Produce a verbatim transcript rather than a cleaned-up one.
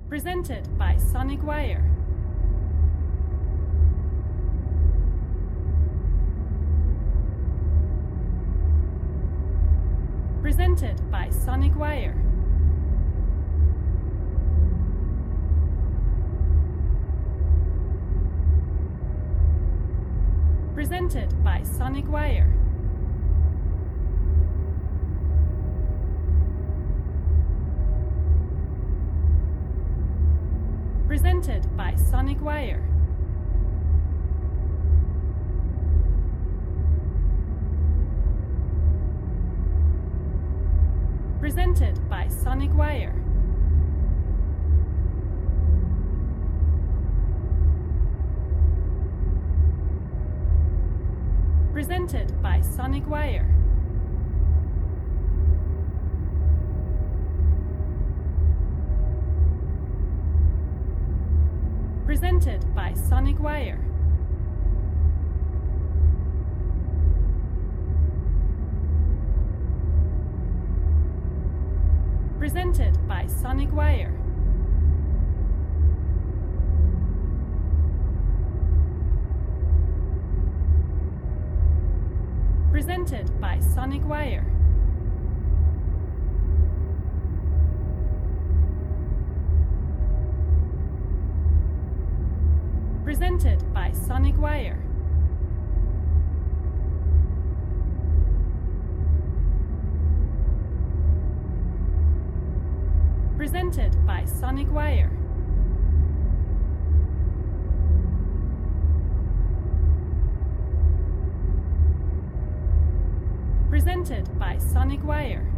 Presented by Sonic Wire. Presented by Sonic Wire. Presented by Sonic Wire. Presented by Sonic Wire. Presented by Sonic Wire. Presented by Sonic Wire. Presented by Sonic Wire. Presented by Sonic Wire. Presented by Sonic Wire. Presented by Sonic Wire. Presented by Sonic Wire. Presented by Sonic Wire.